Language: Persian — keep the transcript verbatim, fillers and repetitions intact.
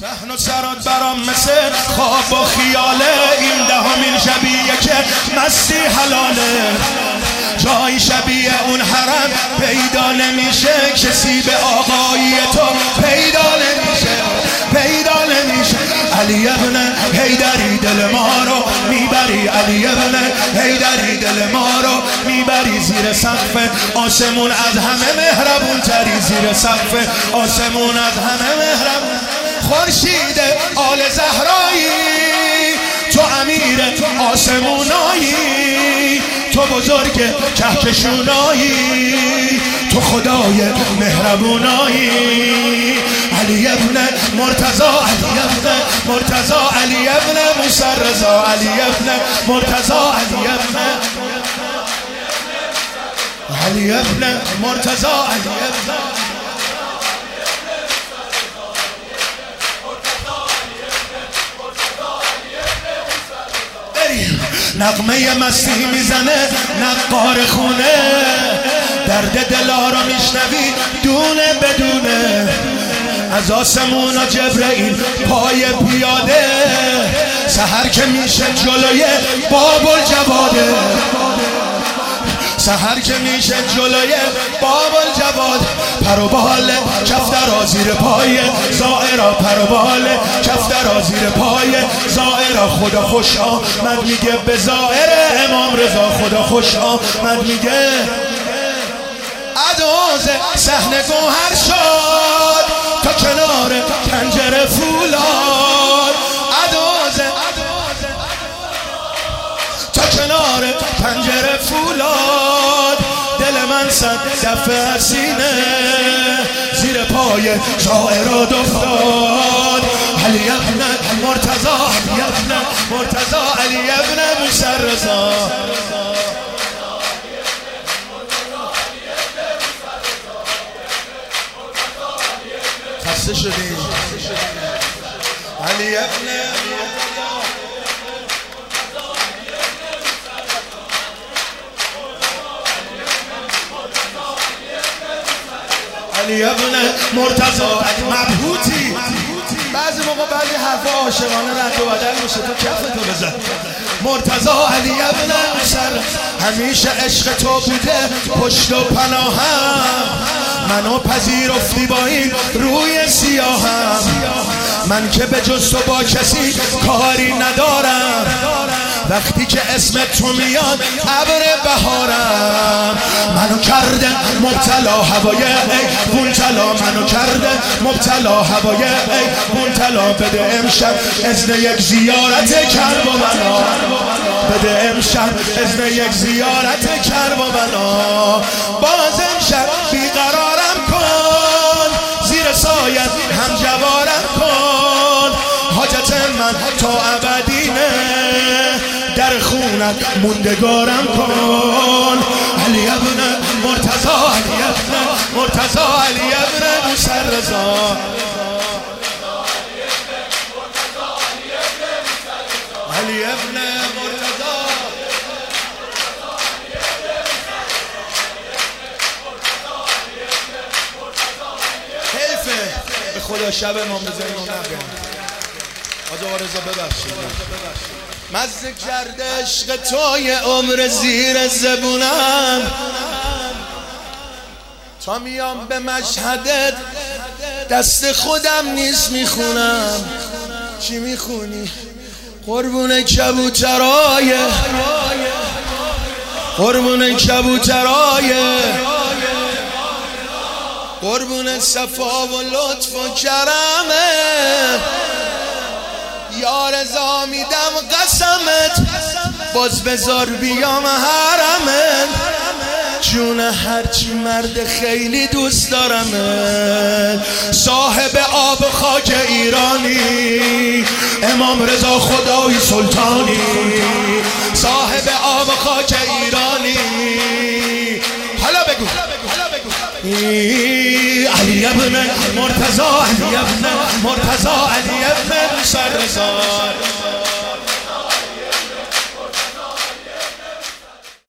صحن و سرات برام مثل خواب و خیاله، این دهمین شبیه که مستی حلاله. جایی شبیه اون حرم پیدا نمیشه، کسی به آقایی تو پیدا نمیشه، پیدا نمیشه. علی ابن حیدری دل ما رو میبری، علی ابن حیدری دل ما رو میبری. زیر سقف آسمون از همه مهربون تری، زیر سقف آسمون از همه مهربون. خورشید آل زهرایی، تو امیر آسمونایی، تو بزرگ کهکشونایی، تو خدای مهربونایی. علی ابن مرتضی، علی ابن مرتضی، علی ابن موسی رضا، علی ابن مرتضی، علی ابن علی ابن مرتضی، علی ابن نغمه مستی میزنه نقار خونه، درد دلا رو میشنوی دونه بدونه. از آسمونا جبرئیل پای پیاده، سحر که میشه جلوی باب الجواده، سحر که میشه جلوی باب الجواد. پر و بال کفترا زیر پای زائرا، پر و بال کفترا زیر پای زائرا. خدا خوش آمد میگه به زائر امام رضا، خدا خوش آمد میگه. عدوز صحنه گوهر شد تا کنار پنجره فولاد، عدوز تا کنار پنجره فولاد. دل من صد دفعه سینه زیر پای شاعرات افتاد. علی ابن مرتضی، علی ابن مرتضی، علی ابن موسی رضا. خسته شدیم. علی ابن علی ابن مرتضی مبهوتی. بعضی موقع بعضی حرفا عاشقانه رد و بدل میشه، تو کفتو بزن. مرتضی علی ابن موسی، همیشه عشق تو بوده پشت و پناهم. منو پذیرفتی با این روی سیاهم، من که به جز تو با کسی کاری ندارم. وقتی که اسم تو میاد ابر بهارم. منو کرده مبتلا هوای ای بونتلا، منو کرده مبتلا هوای ای بونتلا. بده امشب اذن یک زیارت کربلا، بده امشب اذن یک زیارت کربلا. باز امشب بیقرارم کن، زیر سایت هم جوارم کن. حاجت من تا ابدینه، در خونت موندگارم کن. علی ابن مرتضی، علی ابن مرتضی، علی ابن موسی رضا. علی ابن مرتضی، حیفه به خدا شب امام بزنیم و نبیم. آقا رضا ببخشید، مزه کرده عشق توی عمر زیر زبونم. تا میام به مشهدت دست خودم نیست میخونم. چی میخونی؟ قربون کبوترای، قربون کبوترای، قربون صفا و لطف و کرمه. یا رضا میدم قسمت، باز بذار بیام حرمت. جون هرچی مرد خیلی دوست دارمت. صاحب آب خاک ایرانی، امام رضا خدای سلطانی. صاحب آب خاک ایرانی. حالا بگو علی ابن مرتضی، علی ابن مرتضی، علی ابن موسی رضا.